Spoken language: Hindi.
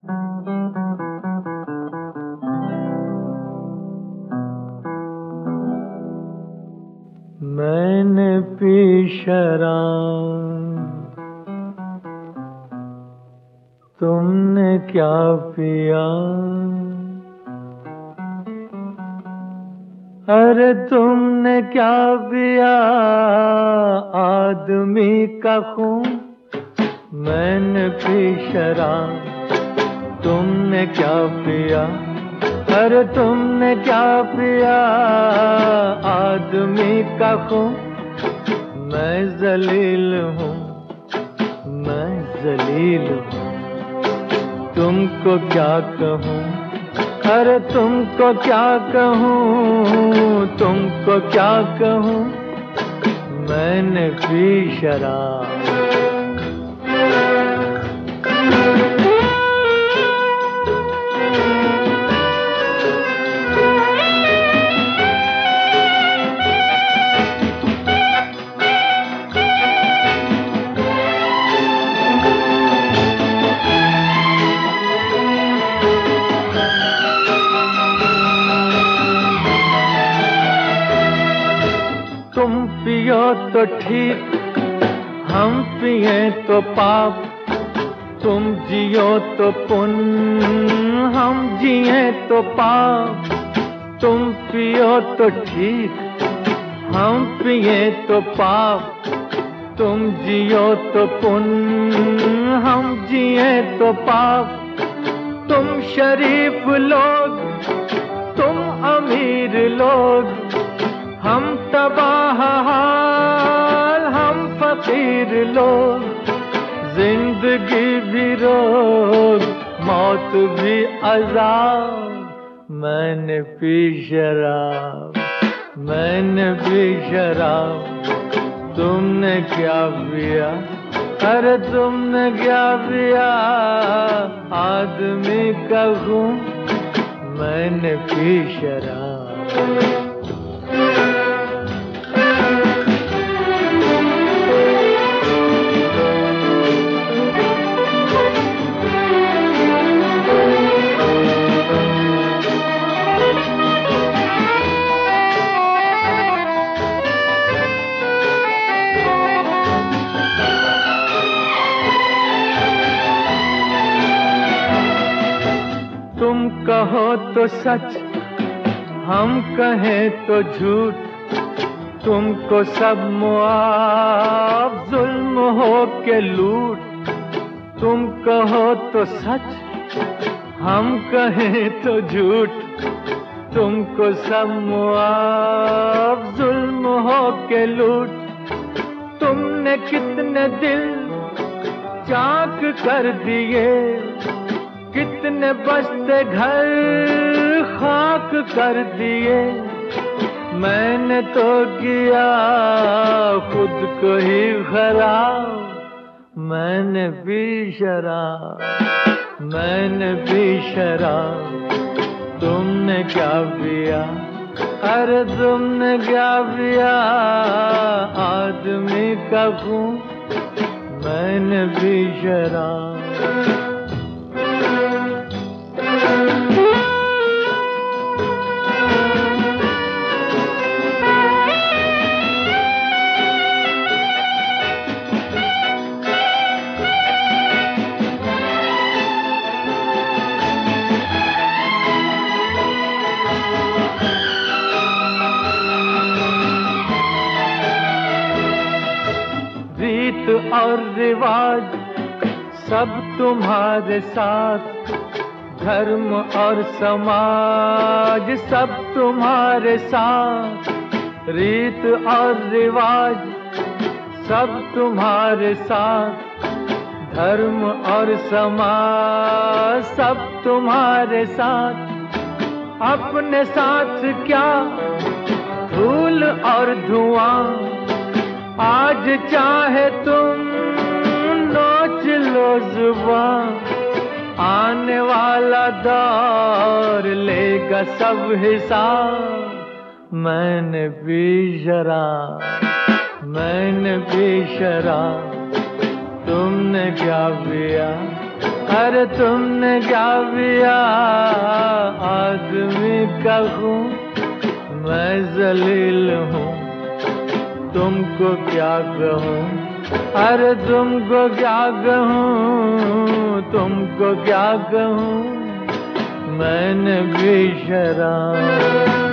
मैंने पी शराब, तुमने क्या पिया? अरे तुमने क्या पिया? आदमी का खून। मैंने पी शराब, तुमने क्या पिया? अरे तुमने क्या पिया? आदमी का खून। मैं जलील हूँ, मैं जलील हूँ, तुमको क्या कहूँ? अरे तुमको क्या कहूँ, तुमको क्या कहूँ? मैंने पी शराब। तुम पियो तो ठीक, हम पिए तो पाप। तुम जियो तो पुण्य, हम जिए तो पाप। तुम पियो तो ठीक, हम पिए तो पाप। तुम जियो तो पुण्य, हम जिए तो पाप। तुम शरीफ लोग, तुम अमीर लोग, हम तबाह हाल, हम फकीर लोग। जिंदगी भी रोग, मौत भी अज़ाब। मैंने पी शराब, मैंने पी शराब, तुमने क्या पिया? अरे तुमने क्या पिया? आदमी का खून। मैंने पी शराब। तुम कहो तो सच, हम कहें तो झूठ। तुमको सब मुआफ, जुल्म हो के लूट। तुम कहो तो सच, हम कहें तो झूठ। तुमको सब मुआफ, जुल्म हो के लूट। तुमने कितने दिल चाक कर दिए, कितने बसते घर खाक कर दिए। मैंने तो किया खुद को ही खराब। मैंने पी शराब, मैंने पी शराब, तुमने क्या पिया? अरे तुमने क्या पिया? आदमी का खून। मैंने पी शराब। रीत और रिवाज सब तुम्हारे साथ, धर्म और समाज सब तुम्हारे साथ। रीत और रिवाज सब तुम्हारे साथ, धर्म और समाज सब तुम्हारे साथ। अपने साथ क्या धूल और धुआं, आज चाहे तुम नोच लो जुबान। आने वाला दौर लेगा सब हिसाब। मैंने पी शराब, मैंने पी शराब, तुमने क्या पिया? अरे तुमने क्या पिया आदमी का खून, मैं जलील हूँ तुमको क्या कहूँ। अरे तुमको क्या कहूँ, तुमको क्या कहूँ, मैंने भी शराब